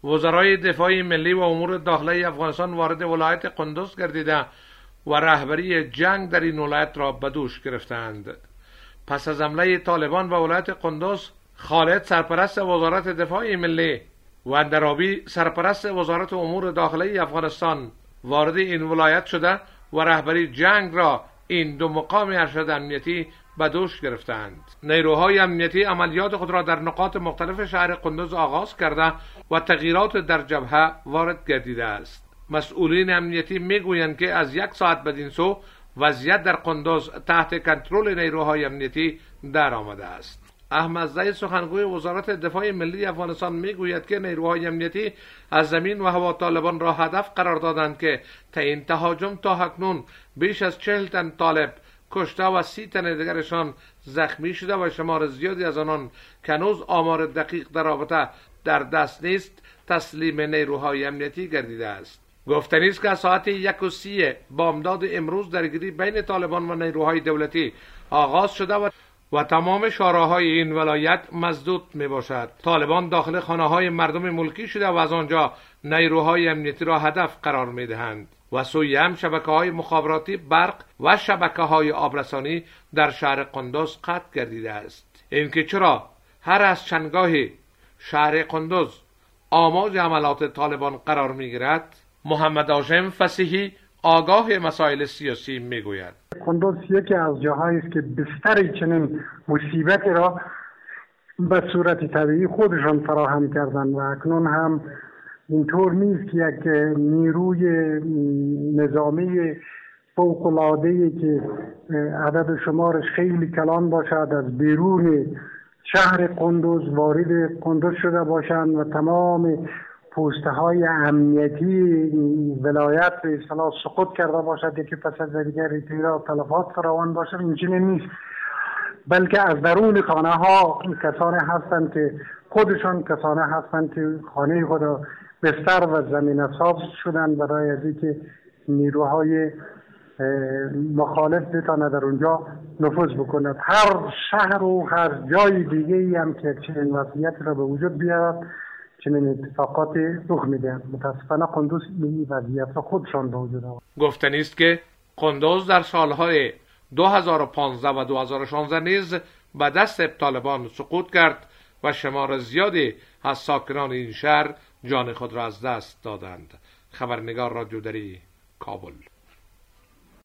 وزرای دفاع ملی و امور داخلی افغانستان وارد ولایت قندوز گردیده و رهبری جنگ در این ولایت را به دوش گرفتند. پس از حمله طالبان به ولایت قندوز، خالد سرپرست وزارت دفاع ملی و اندرابی سرپرست وزارت امور داخلی افغانستان وارد این ولایت شده و رهبری جنگ را این دو مقام ارشد امنیتی به دوش گرفتند. نیروهای امنیتی عملیات خود را در نقاط مختلف شهر قندوز آغاز کرده و تغییرات در جبهه وارد گردیده است. مسئولین امنیتی میگویند که از یک ساعت بدین سو وضعیت در قندوز تحت کنترل نیروهای امنیتی در آمده است. احمد زید سخنگوی وزارت دفاع ملی افغانستان میگوید که نیروهای امنیتی از زمین و هوا طالبان را هدف قرار دادند که تا این تهاجم تا اکنون بیش از 40 تن طالب کشته و 30 تن دیگرشان زخمی شده و شمار زیادی از آنان که هنوز آمار دقیق در رابطه در دست نیست تسلیم نیروهای امنیتی گردیده است. گفتنی است که ساعت 1:30 بامداد امروز درگیری بین طالبان و نیروهای دولتی آغاز شده و تمام شاراهای این ولایت مسدود می باشد. طالبان داخل خانه های مردم ملکی شده و از آنجا نیروهای امنیتی را هدف قرار می دهند و سوی هم شبکه های مخابراتی، برق و شبکه های آبرسانی در شهر قندوز قطع گردیده است. اینکه چرا هر از چندگاهی شهر قندوز آماج عملات طالبان قرار می گیرد، محمد هاشم فصیحی آگاه مسائل سیاسی میگوید. قندوز یکی از جاهایی است که بستر چنین مصیبتی را به صورت طبیعی خودشان فراهم کردند و اکنون هم اینطور نیست که یک نیروی نظامی فوق‌العاده‌ای که عدد شمارش خیلی کلان باشد از بیرون شهر قندوز وارد قندوز شده باشند و تمام پوسته های امنیتی ولایت به اصطلاح سقوط کرده باشد، یکی پس از دیگری تیرا تلفات فراوان باشد. این چنین نیست، بلکه از درون خانه ها کسانی هستند که خودشان کسانی هستند که خانه خود بستر و زمین ساز شدن برای از اینکه نیروهای مخالف بتانه در اونجا نفوذ بکند. هر شهر و هر جای دیگه هم که چنین وضعیت را به وجود بیارد چنین اتفاقات رخ میده. متاسفانه قندوز این وضعیت را خودشان به وجود آورد. گفتنی است که قندوز در سالهای 2015 و 2016 نیز به دست طالبان سقوط کرد و شمار زیادی از ساکنان این شهر جان خود را از دست دادند. خبرنگار رادیو دری، کابل.